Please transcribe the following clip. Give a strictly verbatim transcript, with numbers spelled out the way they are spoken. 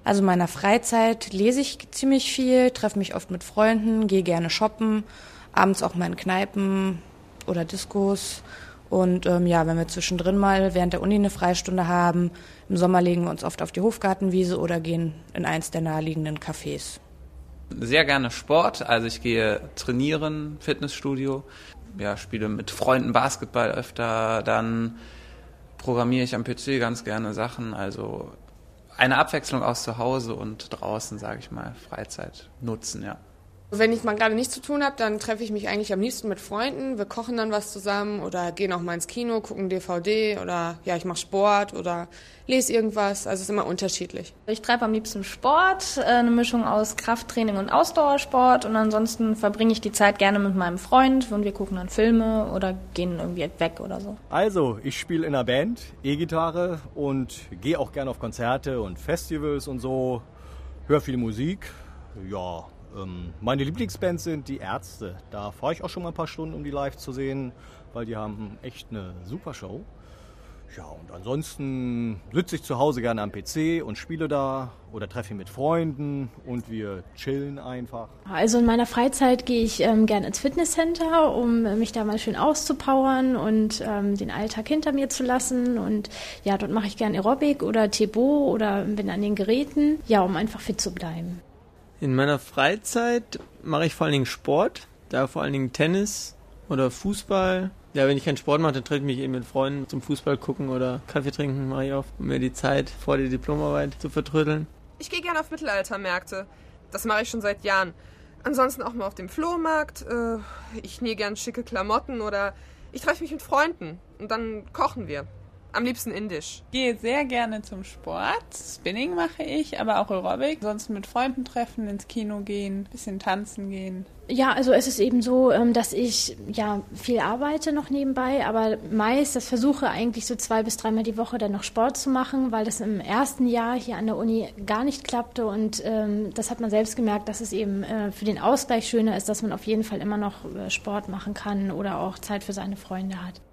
Also in meiner Freizeit lese ich ziemlich viel, treffe mich oft mit Freunden, gehe gerne shoppen, abends auch mal in Kneipen oder Diskos. Und ähm, ja, wenn wir zwischendrin mal während der Uni eine Freistunde haben, im Sommer legen wir uns oft auf die Hofgartenwiese oder gehen in eins der naheliegenden Cafés. Sehr gerne Sport, also ich gehe trainieren, Fitnessstudio, ja, spiele mit Freunden Basketball öfter, dann programmiere ich am P C ganz gerne Sachen, also eine Abwechslung aus zu Hause und draußen, sage ich mal, Freizeit nutzen, ja. Wenn ich mal gerade nichts zu tun habe, dann treffe ich mich eigentlich am liebsten mit Freunden. Wir kochen dann was zusammen oder gehen auch mal ins Kino, gucken D V D oder ja, ich mache Sport oder lese irgendwas. Also es ist immer unterschiedlich. Ich treibe am liebsten Sport, eine Mischung aus Krafttraining und Ausdauersport. Und ansonsten verbringe ich die Zeit gerne mit meinem Freund und wir gucken dann Filme oder gehen irgendwie weg oder so. Also, ich spiele in einer Band, E-Gitarre und gehe auch gerne auf Konzerte und Festivals und so. Höre viel Musik, ja. Meine Lieblingsbands sind die Ärzte. Da fahre ich auch schon mal ein paar Stunden, um die live zu sehen, weil die haben echt eine super Show. Ja, und ansonsten sitze ich zu Hause gerne am P C und spiele da oder treffe mich mit Freunden und wir chillen einfach. Also in meiner Freizeit gehe ich ähm, gerne ins Fitnesscenter, um äh, mich da mal schön auszupowern und ähm, den Alltag hinter mir zu lassen. Und ja, dort mache ich gerne Aerobic oder T-Bo oder bin an den Geräten, ja, um einfach fit zu bleiben. In meiner Freizeit mache ich vor allen Dingen Sport, da vor allen Dingen Tennis oder Fußball. Ja, wenn ich keinen Sport mache, dann treffe ich mich eben mit Freunden zum Fußball gucken oder Kaffee trinken mache ich oft, um mir die Zeit vor der Diplomarbeit zu vertrödeln. Ich gehe gerne auf Mittelaltermärkte. Das mache ich schon seit Jahren. Ansonsten auch mal auf dem Flohmarkt. Ich nähe gern schicke Klamotten oder ich treffe mich mit Freunden und dann kochen wir. Am liebsten indisch. Ich gehe sehr gerne zum Sport. Spinning mache ich, aber auch Aerobic. Ansonsten mit Freunden treffen, ins Kino gehen, bisschen tanzen gehen. Ja, also es ist eben so, dass ich ja viel arbeite noch nebenbei, aber meist das versuche eigentlich so zwei bis dreimal die Woche dann noch Sport zu machen, weil das im ersten Jahr hier an der Uni gar nicht klappte und ähm, das hat man selbst gemerkt, dass es eben äh, für den Ausgleich schöner ist, dass man auf jeden Fall immer noch äh, Sport machen kann oder auch Zeit für seine Freunde hat.